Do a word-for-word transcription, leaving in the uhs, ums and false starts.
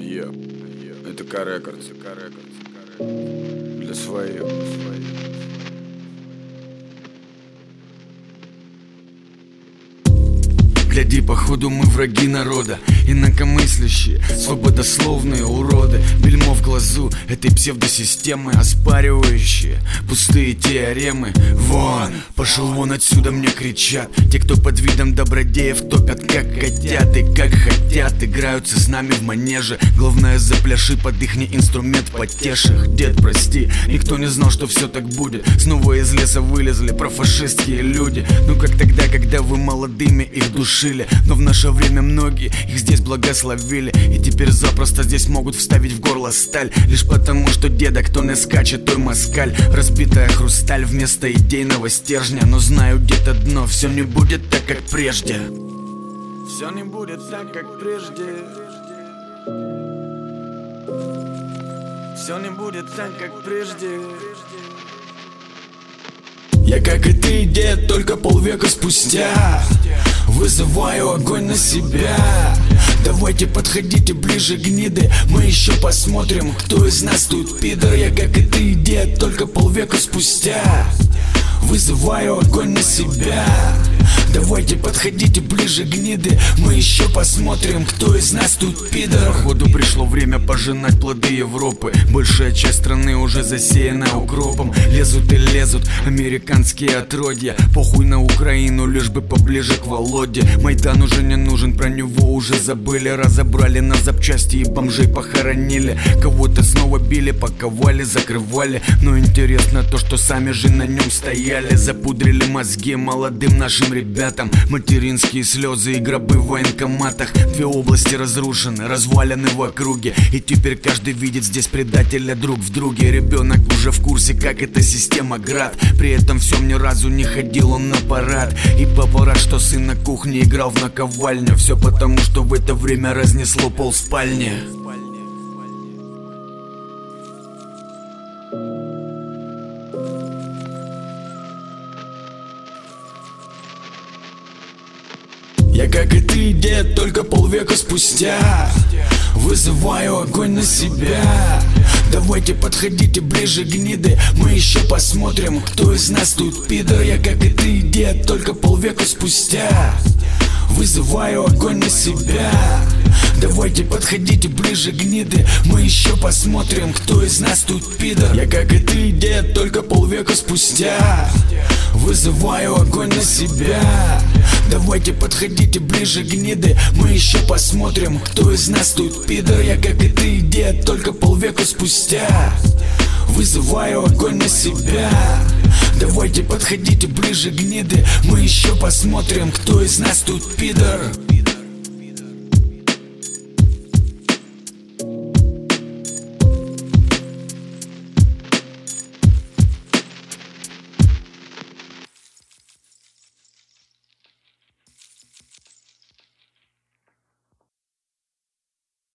Еп, это К-Рекордс, для своих. Гляди, походу мы враги народа, инакомыслящие, свободословные уроды. Бельмо в глазу этой псевдосистемы, оспаривающие пустые теоремы. Вон, пошел вон отсюда, мне кричат те, кто под видом добродеев топят как котят и как хотят. Играются с нами в манеже, главное запляши под ихний инструмент потеших. Дед, прости, никто не знал, что все так будет. Снова из леса вылезли профашистские люди. Ну как тогда, когда вы молодыми их душили. Но в наше время многие их здесь благословили, и теперь запросто здесь могут вставить в горло сталь. Лишь потому, что деда кто не скачет, той москаль. Разбитая хрусталь вместо идейного стержня. Но знаю где-то дно, все не будет так, как прежде. Все не будет так, как прежде. Все не будет так, как прежде. Я, как и ты, дед, только полвека спустя вызываю огонь на себя. Давайте подходите ближе, гниды, мы еще посмотрим, кто из нас тут пидор. Я, как и ты, дед, только полвека спустя вызываю огонь на себя. Давайте подходите ближе, гниды, мы еще посмотрим, кто из нас тут пидор. Походу пришло время пожинать плоды Европы. Большая часть страны уже засеяна укропом. Лезут и лезут американские отродья. Похуй на Украину, лишь бы поближе к Володе. Майдан уже не нужен, про него уже забыли. Разобрали на запчасти и бомжей похоронили. Кого-то снова били, паковали, закрывали. Но интересно то, что сами же на нем стояли. Запудрили мозги молодым нашим ребятам. Материнские слезы и гробы в военкоматах. Две области разрушены, развалены в округе. И теперь каждый видит здесь предателя друг в друге. Ребенок уже в курсе, как эта система град. При этом всем ни разу не ходил он на парад. И папа рад, что сын на кухне играл в наковальню. Все потому, что в это время разнесло пол спальни. Я, как и ты, дед, только полвека спустя вызываю огонь на себя. Давайте подходите ближе, гниды, мы еще посмотрим, кто из нас тут пидор. Я, как и ты, дед, только полвека спустя вызываю огонь на себя. Давайте подходите ближе, гниды, мы еще посмотрим, кто из нас тут пидор. Я, как и ты, дед, только полвека спустя вызываю огонь на себя. Давайте подходите ближе, гниды, мы еще посмотрим, кто из нас тут пидор. Я, как и ты, дед, только полвека спустя вызываю огонь на себя. Давайте подходите ближе, гниды, мы еще посмотрим, кто из нас тут пидор.